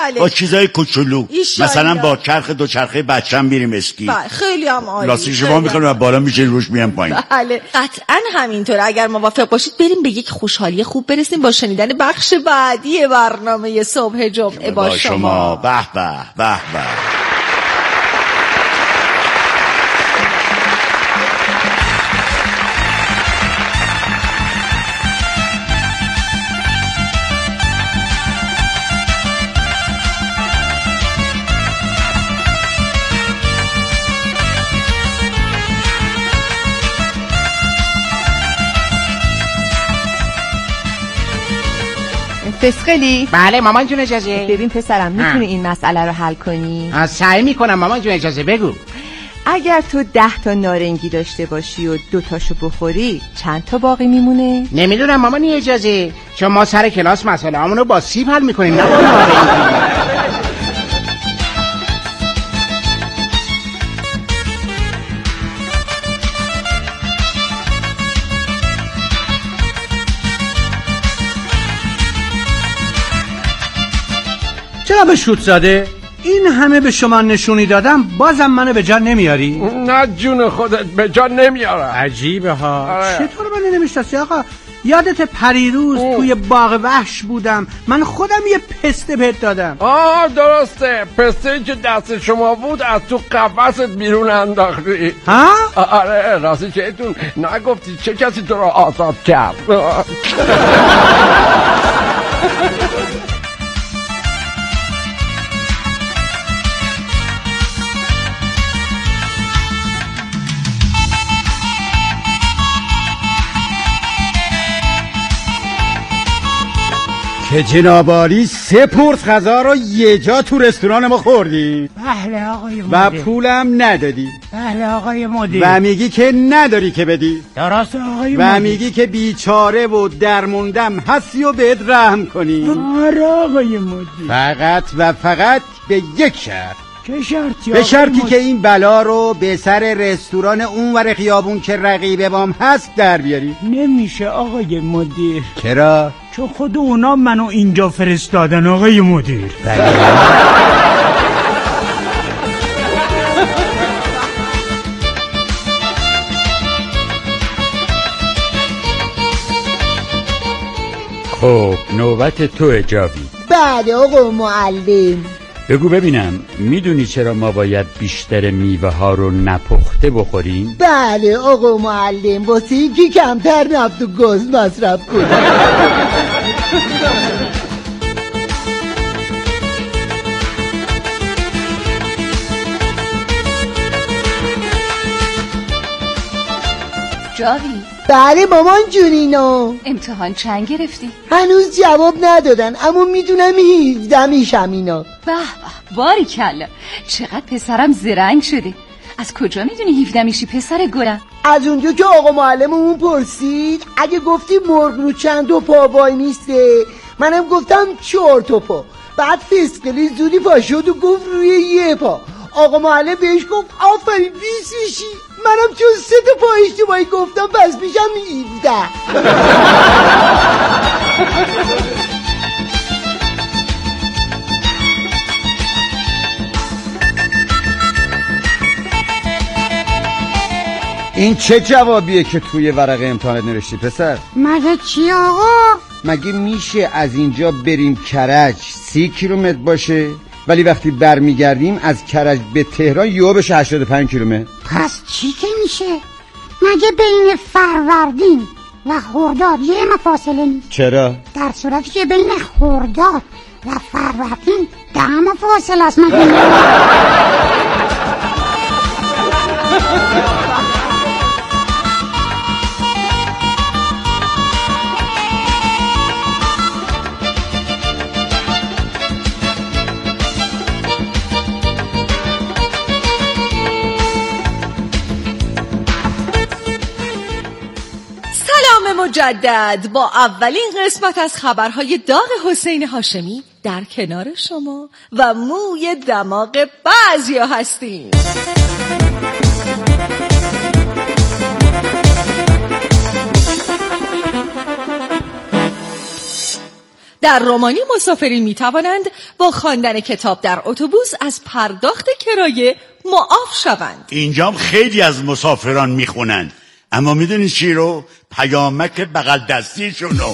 با چیزای کوچولو، مثلا با چرخ دوچرخه بچه‌م میریم اسکی. خیلی هم عالی. لاستیک شما میکنم و بالا میشه روش میام پایین. بله قطعا همینطوره. اگر موافق باشید بریم به یک خوشحالی خوب برسیم با شنیدن بخش بعدی برنامه صبح جمعه با شما. به به به به. فسقلی؟ بله مامان جون اجازه. ببین پسرم میتونی این مسئله رو حل کنی؟ سعی میکنم مامان جون اجازه. بگو. اگر تو 10 تا نارنگی داشته باشی و 2 تاشو بخوری چند تا باقی میمونه؟ نمیدونم مامانی اجازه، چون ما سر کلاس مسئله همونو با سیب حل میکنیم نه با نارنگی. جناب شوتزاده، این همه به شما نشونی دادم بازم منو به جا نمیاری؟ نه جون خودت به جا نمیارم. عجیبه ها. چطور منو نمیشناسی آقا؟ یادت پریروز توی باغ وحش بودم، من خودم یه پسته بهت دادم. درسته، پسته که دست شما بود از تو قفست بیرون انداختی. ها؟ آره راستی چهتون نگفتی چه کسی تو رو آزاد کرد؟ که جناب عالی 3 پرس غذا رو یه جا تو رستوران ما خوردی؟ بله آقای مدیر. و پولم ندادی؟ بله آقای مدیر. و میگی که نداری که بدی؟ درست آقای مدیر. و میگی که بیچاره و درموندم هستی و بهت رحم کنی؟ آره آقای مدیر. فقط و فقط به یک شرط. چه شرطی؟ به شرطی که این بلا رو به سر رستوران اونور خیابون که رقیب بام هست در بیاری. نمیشه آقای مدیر. چرا؟ چون خود اونا منو اینجا فرستادن آقای مدیر. خب نوبت تو جاوید. بله آقا معلم. بگو ببینم میدونی چرا ما باید بیشتر میوه ها رو نپخته بخوریم؟ بله آقا معلم، واسه اینکه کمتر نفت و گاز مصرف کنیم. جاوید. بله مامان جونینا. امتحان چند گرفتی؟ هنوز جواب ندادن اما میدونم 17 میشم اینا. به به باریکلا، چقدر پسرم زرنگ شده. از کجا میدونی 17 میشی پسر گلم؟ از اونجا که آقا معلممون پرسید اگه گفتی مرغ رو چند تا پا وای میسته، منم گفتم 4 تا پا. بعد فسقلی زودی پا شد و گفت روی یه پا. آقا معلم بهش گفت آفرین 20 میشی. منم چون 3 تا پا اشتباهی گفتم پس میشم 17. این چه جوابیه که توی ورقه امتحانت نوشتی پسر؟ مگه چی آقا؟ مگه میشه از اینجا بریم کرج 30 کیلومتر باشه ولی وقتی برمیگردیم از کرج به تهران یهو بشه 85 کیلومتر؟ پس چی که میشه؟ مگه بین فروردین و خرداد یه فاصله نیست؟ چرا؟ در صورتی که بین خرداد و فروردین 10 فاصله است. مگه مجدد با اولین قسمت از خبرهای داغ حسین هاشمی در کنار شما و موی دماغ بعضیا هستیم. در رومانی مسافرین می توانند با خواندن کتاب در اتوبوس از پرداخت کرایه معاف شوند. اینجام خیلی از مسافران میخونن، اما میدونی چی رو؟ پیامک بغل دستیشونو.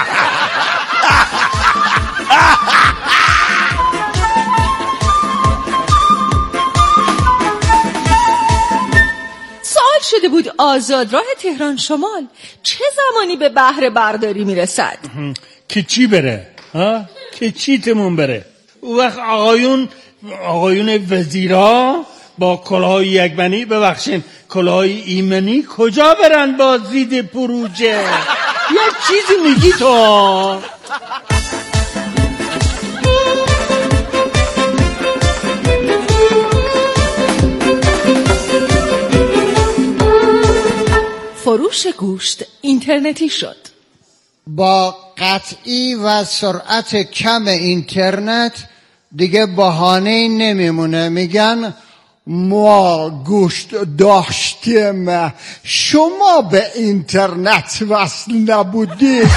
سوال شده بود آزادراه تهران شمال چه زمانی به بهره برداری میرسد؟ که چی بره؟ که چی تمون بره؟ او وقت آقایون وزیرا با کلاهای یکمنی، ببخشین کلاهای ایمنی کجا برن با زید پروژه؟ یک چیزی میگی تو؟ فروش گوشت اینترنتی شد. با قطعی و سرعت کم اینترنت دیگه بهانه‌ای نمیمونه، میگن ما گوشت داشتیم شما به اینترنت وصل نبودید.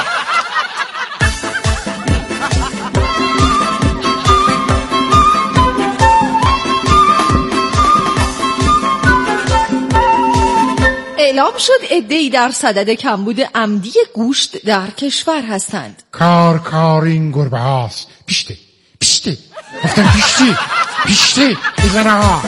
اعلام شد عده‌ای در صدد کمبود عمدی گوشت در کشور هستند. کار این گربه هاست. پیشته گفتم پیشته بزن آقا.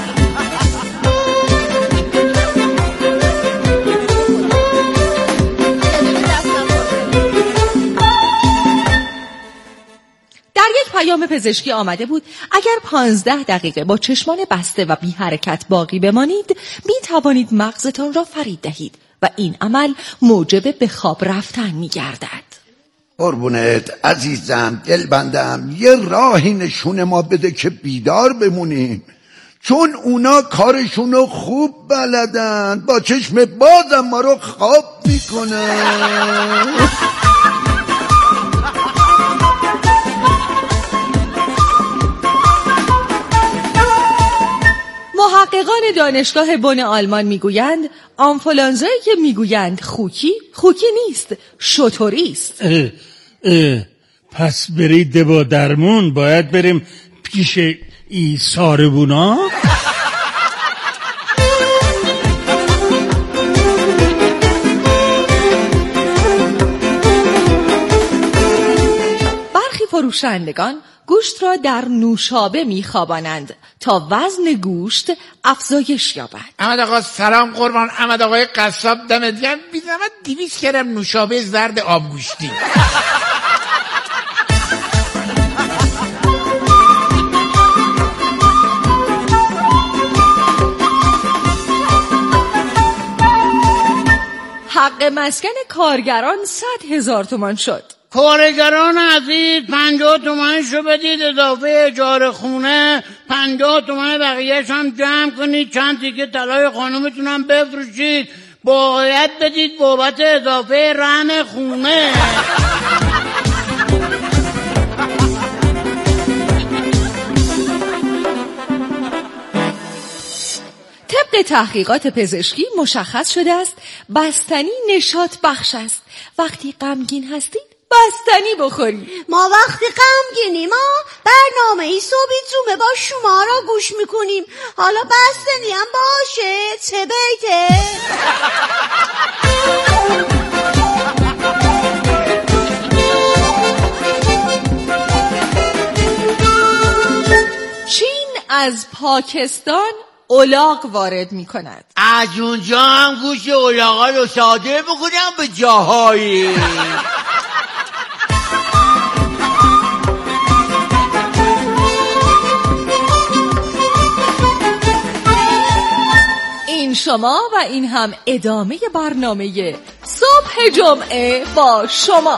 در یک پیام پزشکی آمده بود اگر 15 دقیقه با چشمان بسته و بی حرکت باقی بمانید می توانید مغزتان را فرید دهید و این عمل موجب به خواب رفتن می گردد. قربونت عزیزم دلبندم، یه راهی نشون ما بده که بیدار بمونیم، چون اونا کارشونو خوب بلدن، با چشم بازم ما رو خواب میکنن. محققان دانشگاه بن آلمان میگویند آنفولانزایی که میگویند خوکی نیست، شتری است. پس برید با درمون، باید بریم پیش ای ساربونا. برخی فروشندگان گوشت را در نوشابه میخوابانند تا وزن گوشت افزایش یابد. احمد آقا سلام قربان. احمد آقای قصاب دمت گرم. بی‌زحمت 200 گرم نوشابه زرد آبگوشتی. حق مسکن کارگران 100,000 تومان شد. کارگران عزیز 50 تومنشو بدید اضافه اجاره خونه، 50 تومن بقیهش هم جمع کنید، چند تیکه طلای خانومتونم بفروشید، باید بدید بابت اضافه رهن خونه. طبق تحقیقات پزشکی مشخص شده است بستنی نشاط بخش است. وقتی غمگین هستید بستنی بخورید. ما وقتی غمگینیم برنامه صبحی زومه با شما را گوش میکنیم. حالا بستنی هم باشه چه بیته. چین از پاکستان الاغ وارد می کند. از اونجا هم گوشت الاغا رو صادر بکنم به جاهایی. این شما و این هم ادامه برنامه صبح جمعه با شما.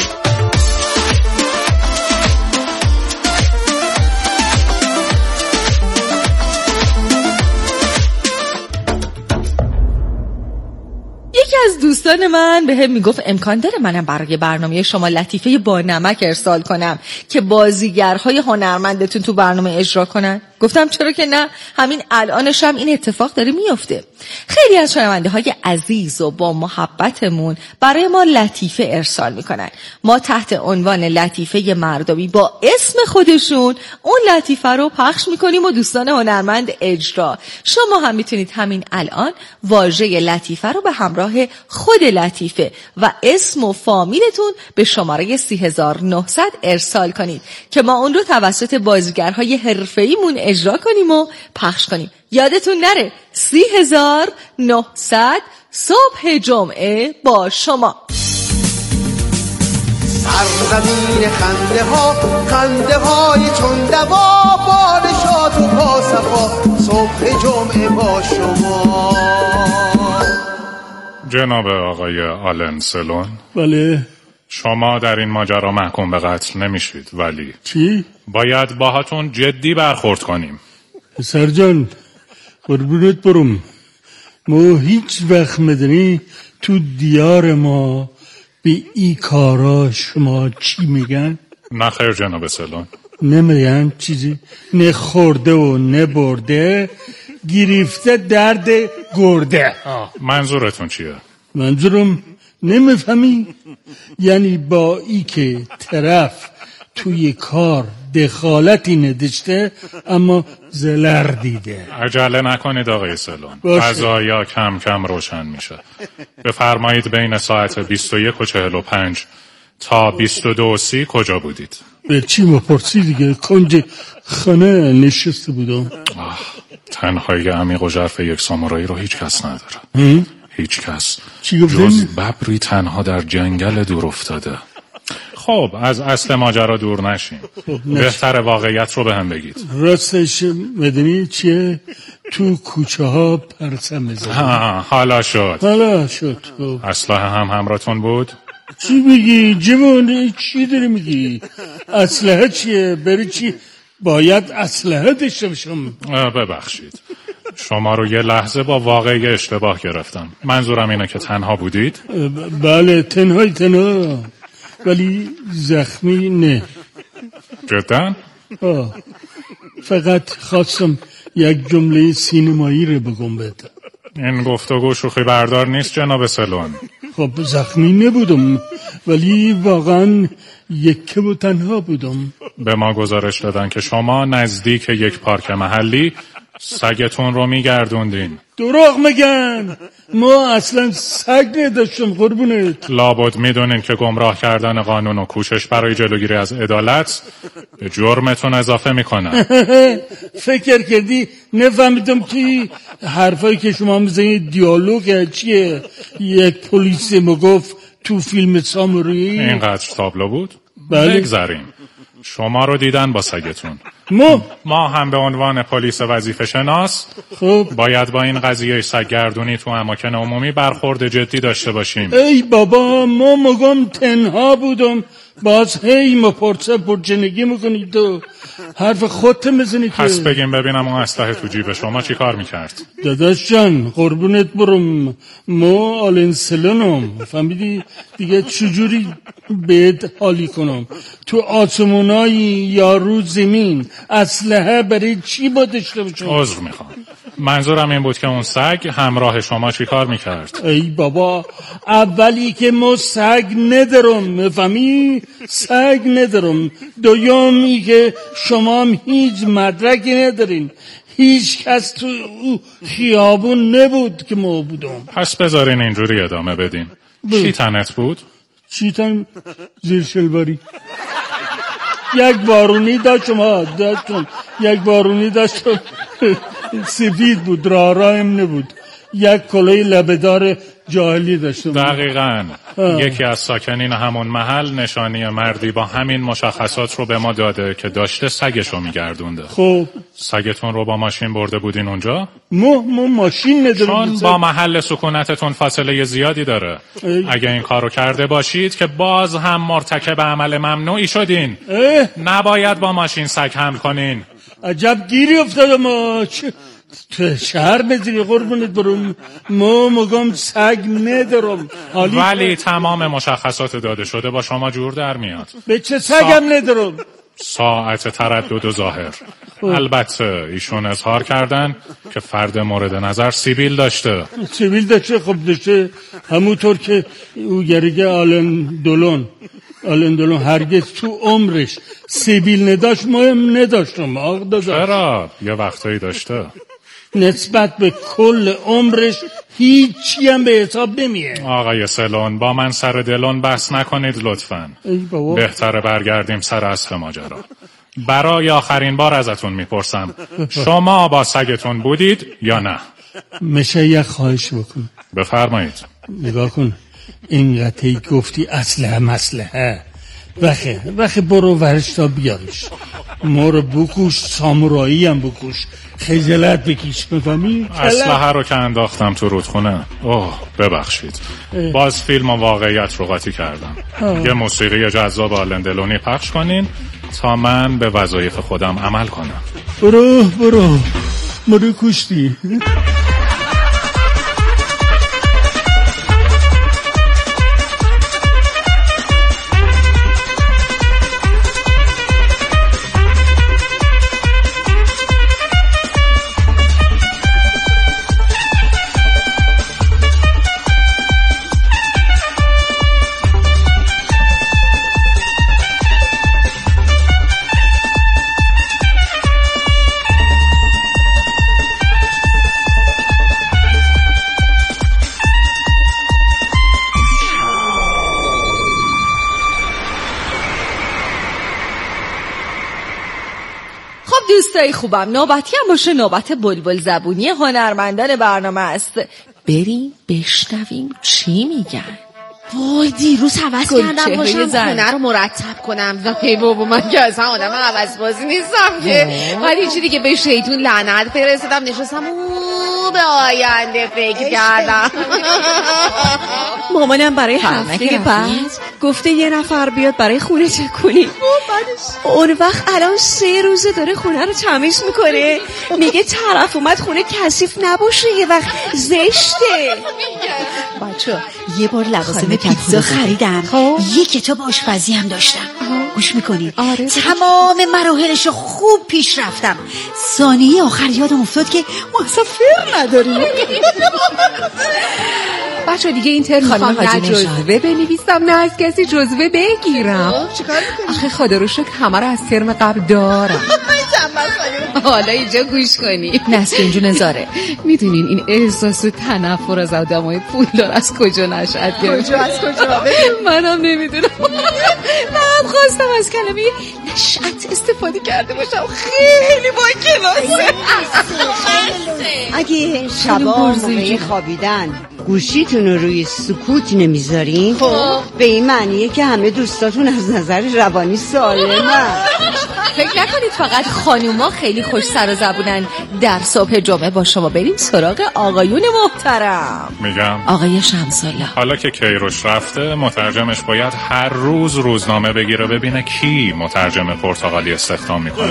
یکی از دوستان من به هم میگفت امکان داره منم برای برنامه شما لطیفه با نمک ارسال کنم که بازیگرهای هنرمندتون تو برنامه اجرا کنن. گفتم چرا که نه، همین الانش هم این اتفاق داره میفته. خیلی از شنونده های عزیز و با محبتمون برای ما لطیفه ارسال میکنن. ما تحت عنوان لطیفه مردمی با اسم خودشون اون لطیفه رو پخش میکنیم و دوستان هنرمند اجرا. شما هم میتونید همین الان واژه لطیفه رو به همراه خود لطیفه و اسم و فامیلتون به شماره 3900 ارسال کنید که ما اون رو توسط بازیگرهای حرفه‌ایمون اجرا کنیم و پخش کنیم. یادتون نره 3900 صبح جمعه با شما. سرزمین خنده ها، خنده های چون دوا، بالشات و پاسفا، صبح جمعه با شما. جناب آقای آلن سلون، بله. شما در این ماجرا محکوم به قتل نمیشید، ولی چی؟ باید باهاتون جدی برخورد کنیم. پسر جان قربونت برم، ما هیچ وقت مدنی تو دیار ما به ای کارا شما چی میگن؟ نه خیر جناب سلون. نمیگن چیزی؟ نه خورده و نه برده، گریفته درد گرده. منظورتون چیه؟ منظورم نمیفهمی؟ یعنی با ای که طرف توی کار دخالتی نداشته اما زلر دیده. عجله نکنید آقای سلون، قضایا کم کم روشن میشه. بفرمایید بین ساعت 21:45 تا 22:30 کجا بودید؟ به چی مپرسی دیگه؟ کنج خانه نشسته بودم. تنهایی عمیق و ژرف یک سامورایی رو هیچ کس نداره. هیچ کس جز ببری تنها در جنگل دور افتاده. خب از اصل ماجرا دور نشیم. بهتر واقعیت رو به هم بگید. راستش مدنی چیه؟ تو کوچه ها پرسم میزنی. حالا شد. اسلحه هم همراهتون بود؟ چی میگی جوان؟ چی داری میگی؟ اسلحه چیه؟ بری چی؟ باید اسلحه داشته باشم. ببخشید شما رو یه لحظه با واقعی اشتباه گرفتم. منظورم اینه که تنها بودید؟ بله تنها، ولی زخمی نه. جدا؟ فقط خواستم یک جمله سینمایی رو بگم بهت. این گفتگو شوخی بردار نیست جناب سلون. خب زخمی نبودم ولی واقعا یکه و تنها بودم. به ما گزارش دادن که شما نزدیک یک پارک محلی سگتون رو میگردوندین. دروغ میگن، ما اصلا سگ نداشتم قربونت. لابد میدونین که گمراه کردن قانون و کوشش برای جلوگیری از عدالت به جرمتون اضافه میکنن. فکر کردی نفهمیدم که حرفایی که شما میزنید دیالوگ چیه؟ یک پلیس مگفت تو فیلم سامورایی. اینقدر تابلو بود؟ بله. بگذاریم شما رو دیدن با سگتون. ما هم به عنوان پلیس وظیفه شناس باید با این قضیه سگگردونی تو اماکن عمومی برخورد جدی داشته باشیم. ای بابا ما مگم تنها بودم، باز هی مپرسه پرجنگی میکنید تو حرف خودت میزنی که. پس بگیم ببینم اون اسلحه تو جیب شما چی کار میکرد؟ داداش جان قربونت برم، ما آلن سلونم، فهمیدی دیگه چجوری بهت حالی کنم؟ تو آسمونای یا رو زمین اسلحه برای چی با داشته باشم؟ عذر میخوام، منظورم این بود که اون سگ همراه شما چی کار میکرد؟ ای بابا اولی که ما سگ ندارم، میفهمی؟ سگ ندارم. دومی که شما هم هیچ مدرکی ندارین، هیچ کس تو خیابون نبود که ما بودم. پس بذارین اینجوری ادامه بدین. چی تنت بود؟ چی تن؟ زیر شلواری. یک بارونی داشتم یک بارونی داشتم سفید بود، رارایم نبود. یک کلاه لبه‌دار جاهلی داشتم. دقیقاً یکی از ساکنین همون محل نشانی مردی با همین مشخصات رو به ما داده که داشته سگش رو میگردونده. خب سگتون رو با ماشین برده بودین اونجا؟ ما ماشین نداریم، چون با محل سکونتتون فاصله زیادی داره. اگه این کارو کرده باشید که باز هم مرتکب عمل ممنوعی شدین. نباید با ماشین سگ حمل کنین. عجب گیری افتاده ما. تو شهر بزنی قربونت برم، ما مگم سگ ندارم. ولی تمام مشخصات داده شده با شما جور در میاد. به چه سگم ندارم؟ ساعت تردد و ظاهر، البته ایشون اظهار کردن که فرد مورد نظر سیبیل داشته. سیبیل داشته؟ خب داشته، همونطور که او گریگه آلن دولون هرگز تو عمرش سیبیل نداشت، مهم نداشت. چرا؟ یه وقتایی داشته. نسبت به کل عمرش هیچی هم به حساب نمیه. آقای سلون، با من سر دلون بحث نکنید لطفاً. بهتره برگردیم سر اصل ماجرا. برای آخرین بار ازتون میپرسم، شما با سگتون بودید یا نه؟ میشه یک خواهش بکن؟ بفرمایید. نگاه کن، این قطعی گفتی اسلحه وقت برو ورش تا بیارش. ما رو بکوش، سامورایی هم بکوش، خجالت بکش. بفهمی؟ اسلحه رو که انداختم تو رودخونه. اوه ببخشید. باز فیلم و واقعیت رو قاطی کردم. یه موسیقی جذاب آلن دلونی پخش کنین تا من به وظایف خودم عمل کنم. برو ما رو کشتی. دوستای خوبم، نوبتی هم باشه نوبت بلبل زبونی هنرمندان برنامه است. بریم بشنویم چی میگن. وای دیروز حوض کردم باشم خونه رو مرتب کنم. ای بابا من که اصلا آدم حوض بازی نیستم که. بعد یه چیزی که به شیطون لعنت فرستادم، نشستم به آینده فکر کردم. مامانم برای هفته بعد گفته یه نفر بیاد برای خونه چک کنی. اون وقت الان 3 روزه داره خونه رو تمیز میکنه. میگه طرف اومد خونه کثیف نباشه، یه وقت زشته. بچه یه بار لوازم پیتزا خریدم، یه کتاب آشپزی هم داشتم. گوش میکنید؟ آره. تمام مراحلشو خوب پیش رفتم. ثانیه آخر یادم افتاد که ما اصلا فر نداریم. بچه دیگه این ترم میخوام نه جزوه بنویسم نه از کسی جزوه بگیرم. آخه خدا رو شکر همه رو از ترم قبل دارم. حالا اینجا گوش کنی. نسرین جون نزاره، میدونین این احساس و تنفر از آدمای پولدار از کجا نشأت گرفت؟ از کجا؟ منم نمیدونم. من خواستم از کلمه نشأت استفاده کرده باشم. خیلی با کلاسه. اگه شبا موقع خوابیدن گوشیتون رو روی سکوت نمیذارین، به این معنیه که همه دوستاتون از نظر روانی سالمن. فکر نکنید فقط خانوما خیلی خوش سر و زبونن. در صبح جمعه با شما بریم سراغ آقایون محترم. میگم آقای شمس‌الله، حالا که کیروش رفته مترجمش باید هر روز روزنامه بگیره ببینه کی مترجم پرتغالی استخدام میکنه.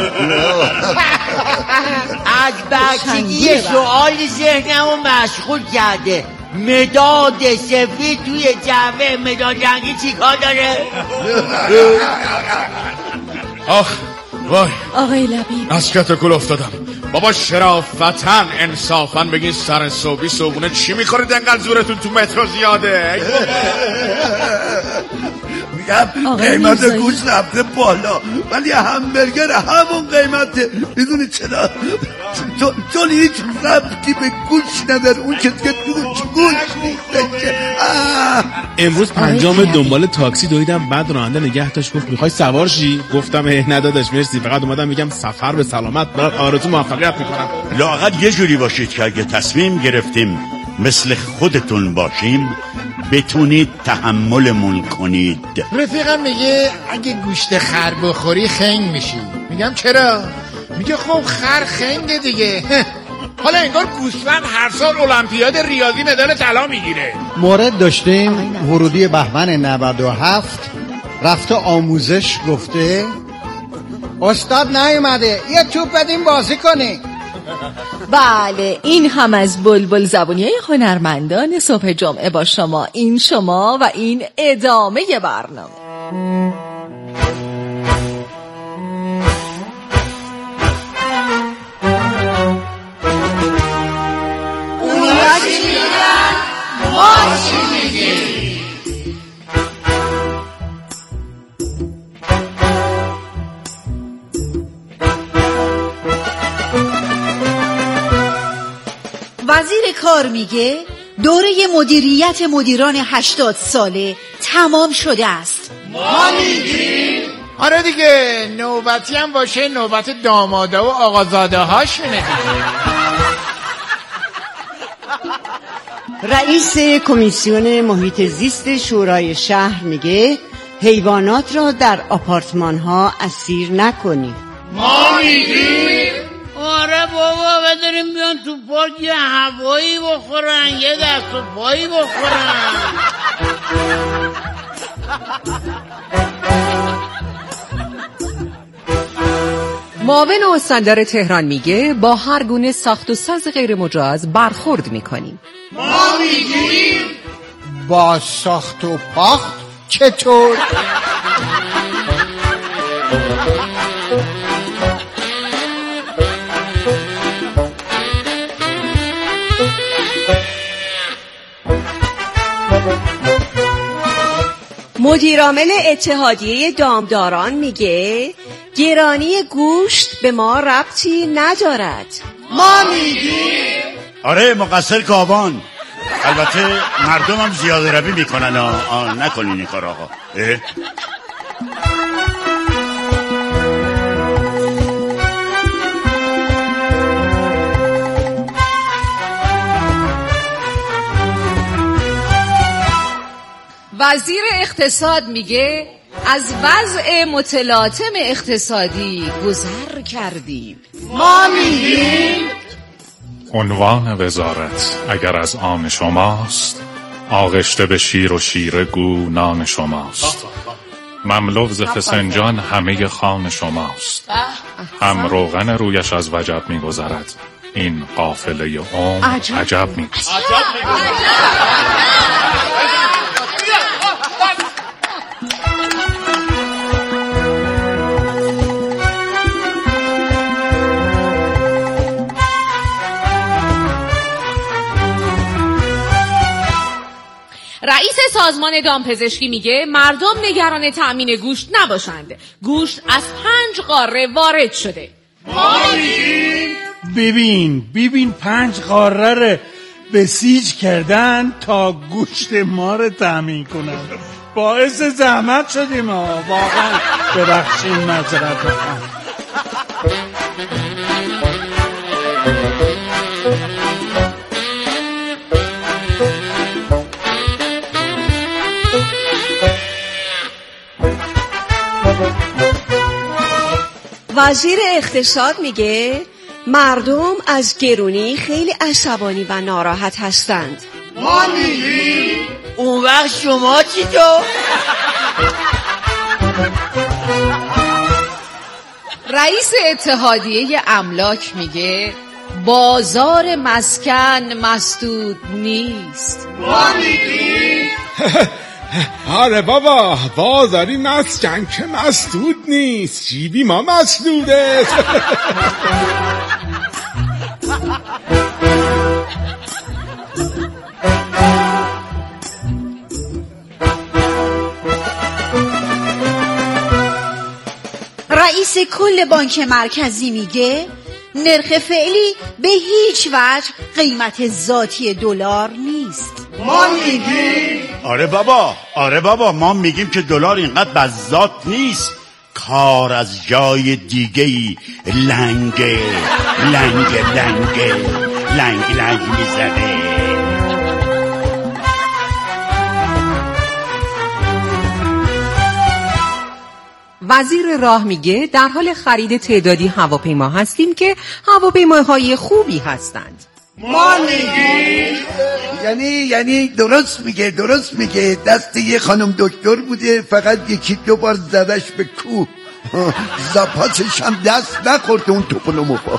از بچگی سؤال ذهنمو مشغول کرده. مداد سفید توی جعبه مداد رنگی چیکار داره؟ آخ وای آقای لبیب از کتکول افتادم. بابا شرافتن انصافن بگین سر صبحی صبحونه چی میخورید انقدر زورتون تو مترو زیاده؟ میگم قیمت گوشت رفته بالا ولی همبرگر همون قیمته. میدونی چرا؟ چون هیچ ربطی به گوش نداره. اون که گوش نیست. امروز 5 دنبال تاکسی دویدم، بعد راننده نگه داشت گفت میخوای سوار شی؟ گفتم نداداش مرسی، فقط اومدم میگم سفر به سلامت، برات آرزو موفقیت میکنم. لااقل یه جوری باشید که اگه تصمیم گرفتیم مثل خودتون باشیم بتونید تحملمون کنید. رفیقم میگه اگه گوشت خر بخوری خنگ میشی. میگم چرا؟ میگه خب خر خنگه دیگه. حالا انگار گوسفند هر سال المپیاد ریاضی مدال طلا میگیره. مورد داشتیم ورودی بهمن 97 رفته آموزش، گفته استاد نیومده یه توپ بدیم بازی کنی. بله این هم از بلبل زبونی هنرمندان صبح جمعه با شما. این شما و این ادامه برنامه. وزیر کار میگه دوره مدیریت مدیران 80 ساله تمام شده است. ما میگیم آره دیگه، نوبتی هم باشه نوبت داماده و آقازاده هاشونه دیگه. رئیس کمیسیون محیط زیست شورای شهر میگه حیوانات را در آپارتمان ها اسیر نکنید. ما میگیم آره بابا، بداریم بیان تو پارک یه هوایی بخورن، یه دست و پایی بخورن. معاون استاندار تهران میگه با هر گونه ساخت و ساز غیر مجاز برخورد میکنیم. ما میگیم با ساخت و پاخت چطور؟ مدیرعامل اتحادیه دامداران میگه گرانی گوشت به ما ربطی ندارد. ما میگیم آره مقصر کابان. البته مردم هم زیاده روی میکنن. نکنین این کار آقا. وزیر اقتصاد میگه از وضع متلاطم اقتصادی گذر کردیم. ما میگیم عنوان وزارت اگر از آن شماست، آغشته به شیر و شیره گو نان شماست. مملو ز فسنجان همه خوان شماست. هم روغن رویش از وجب میگذرد، این قافله عجب میگذرد. رئیس سازمان دامپزشکی میگه مردم نگران تأمین گوشت نباشند. گوشت از 5 قاره وارد شده. ما میگیم ببین 5 قاره رو بسیج کردن تا گوشت ما رو تأمین کنن. باعث زحمت شدیم واقعا. ببخشید معذرت میخوام. وزیر اقتصاد میگه مردم از گرونی خیلی عصبانی و ناراحت هستند. ما میگیم اون وقت شما چی تو؟ رئیس اتحادیه املاک میگه بازار مسکن مسدود نیست. ما میگیم آره بابا، بازاری مسکن که مسدود نیست، جیبی ما مسدوده. رئیس کل بانک مرکزی میگه نرخ فعلی به هیچ وجه قیمت ذاتی دلار نیست. ما میگیم آره بابا ما میگیم که دلار اینقدر بذات نیست، کار از جای دیگه‌ای لنگ میزنه. وزیر راه میگه در حال خرید تعدادی هواپیما هستیم که هواپیماهای خوبی هستند. ما میگیم یعنی درست میگه دست یه خانم دکتر بوده، فقط 1-2 بار زدش به کوه، زپاسش هم دست نخورده اون توپلوموفا.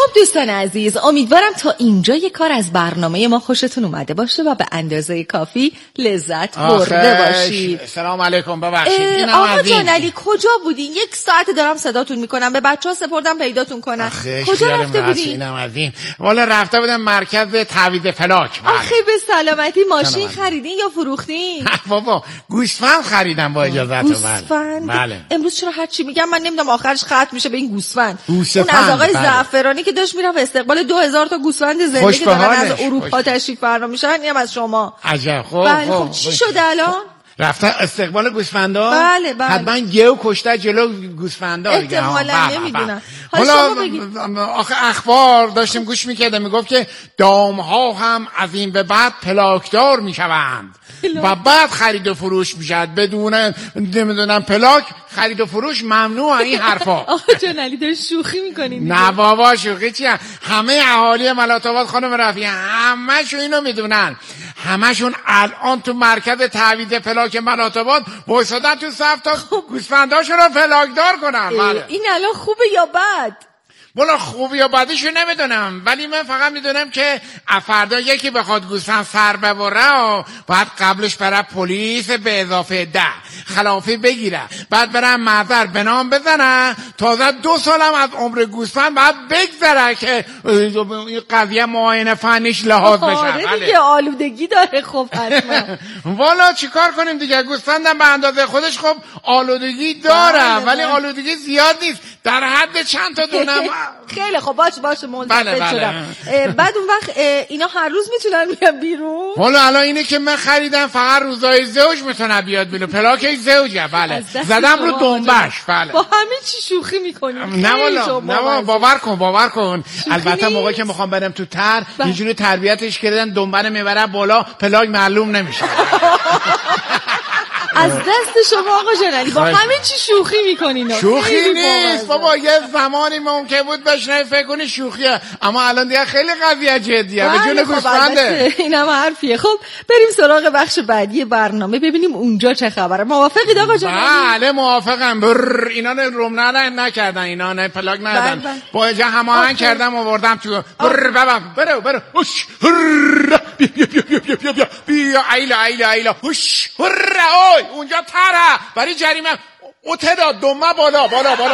خب دوستان عزیز، امیدوارم تا اینجا یه کار از برنامه ما خوشتون اومده باشه و به اندازه کافی لذت برده باشید. سلام علیکم، ببخشید. آقا جان علی کجا بودین؟ 1 ساعت دارم صداتون میکنم، به بچه‌ها سپردم پیداتون کنن. کجا رفته بودین؟ اینم از این. والا رفته بودم مرکز تعویض پلاک. آخه به سلامتی. ماشین خریدین یا فروختین؟ بابا گوسفند خریدم با اجازهتون. گوسفند؟ بله. امروز چرا هر چی میگم من نمیدونم آخرش ختم میشه به این گوسفند. اون از آقای زعفرانی که داشت میرفت استقبال 2000 تا گوسفند زنده که دارن از اروپا تشریف فرما میشن، اینم از شما. عجب. خب خب چی شده الان؟ رفتن استقبال گوسفندا؟ بله. حتما گیو کشته جلو گوسفندا دیگه. احتمالاً نمیدونم. حالا آخه اخبار داشتیم گوش میکردم، میگفت که دامها هم از این به بعد پلاکدار میشوند و بعد خرید و فروش میشد، بدون نمیدونم پلاک خرید و فروش ممنوع. این حرفا آقا جان علی داری شوخی میکنین؟ نه بابا شوخی چیه؟ همه اهالی ملات‌آباد خانم رفیع همشون اینو میدونن، همشون الان تو مرکز تعویض پلاک ملات‌آباد وایسادن تو صف تا گوسفنداشون رو پلاکدار کنن. بله. این الان خوبه یا بد؟ والا خوبی یا بدیشو نمیدونم، ولی من فقط میدونم که فردا یکی بخواد گوسفند سر ببره و باید قبلش بره پلیس به اضافه 10 خلافی بگیره، بعد برن محضر به نام بزنن، تازه 2 سالم از عمر گوسفند بعد بگذره که این قضیه معاینه فنیش لحاظ بشه. آره دیگه آلودگی داره. خب حتما والا چیکار کنیم دیگه، گوسفندم به اندازه خودش خب آلودگی داره، ولی آلودگی زیاد نیست، در حد چند تا دونم. خیله خب باشه منتفع شدم. بعد اون وقت اینا هر روز میتونن بیان بیرون؟ والا الان اینه که من خریدم فقط روزای زوج میتونه بیاد بیرون، پلاک زوجه. بله زدم رو دنبش. بله با همه چی شوخی میکنیم. نه والا باور کن البته موقعی که میخوام برم تو تر یه جوری تربیتش کردن دنبه میبره بالا، پلاک معلوم نمیشه. از دست شما آقا جنالی با همه چی شوخی میکنین. شوخی نیست بابا، یه زمانی ممکن بود بشنوی فکر کنی شوخیه، اما الان دیگه خیلی قضیه جدیه. به جون گوسفنده. اینم حرفیه. خب بریم سراغ بخش بعدی برنامه ببینیم اونجا چه خبره. موافقید آقا جنالی؟ بله موافقم. اینا روم نکردن، اینا نه پلاک ندادن، با اینجا هماهنگ کردم آوردم تو. برو هوش بیا ایلا هوش اونجا تره برای جریمه اتدا دمه بالا.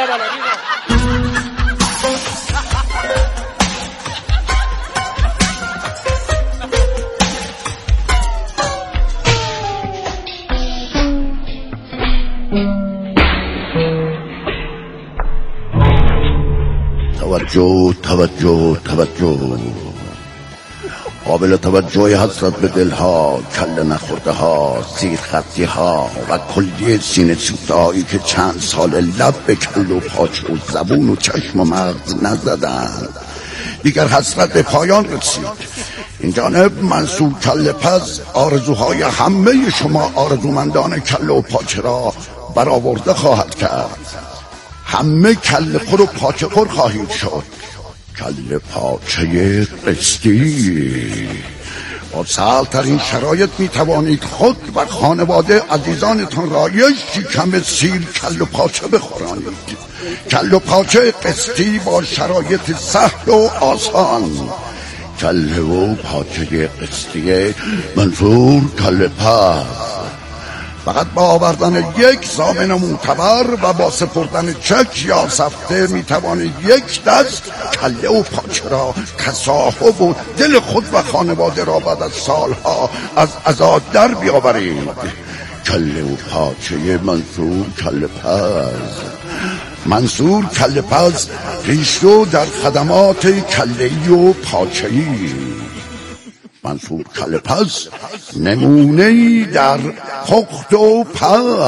توجه قابل توجه حسرت به دلها، کل نخورده ها، زیر خطی ها و کلیه سینه سوختهایی که چند سال لب به کل و پاچه و زبون و چشم و مغز نزدند. دیگر حسرت به پایان رسید. این جانب منصور کل پز آرزوهای همه شما آرزومندان کل و پاچه را برآورده خواهد کرد. همه کل خور و پاچه خور خواهید شد. کل پاچه قسطی. با سهل‌ترین شرایط می توانید خود و خانواده عزیزانتان را یک شکم سیر کل و پاچه بخورانید. کل و پاچه قسطی با شرایط سهل و آسان. کل و پاچه قسطی منصور کل پز. فقط با آوردن یک ضامن معتبر و با سپردن چک یا سفته می توانید یک دست کله و پاچه را تصاحب و دل خود و خانواده را بعد از سالها از عزا در بیاورید. کله و پاچه منصور کله پز. منصور کله پز پیشرو در خدمات کله‌ای و پاچه‌ای. منصور کله پز نمونه‌ای در پخت و پز.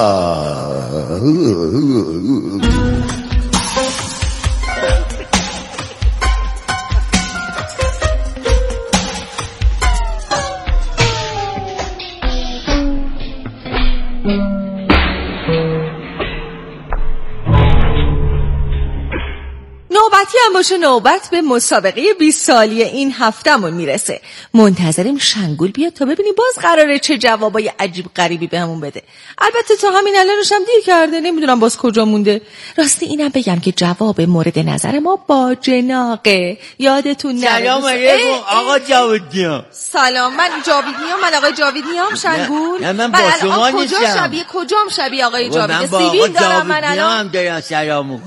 نوبتی هم باشه نوبت به مسابقه 20 سالی این هفتمون میرسه. منتظریم شنگول بیاد تا ببینیم باز قراره چه جوابای عجیب غریبی بهمون بده. البته تا همین الانش هم دیر کرده، نمیدونم باز کجا مونده. راستی اینم بگم که جواب مورد نظر ما با جناقه. یادتون نره. سلام علیکم آقا جاویدیان. سلام، من جاویدیام. من آقای جاویدیام. شنگول. نه من با شما نیستم. کجام شبیه آقای جاوید؟ سیبیل دارم من الان. دارم سلام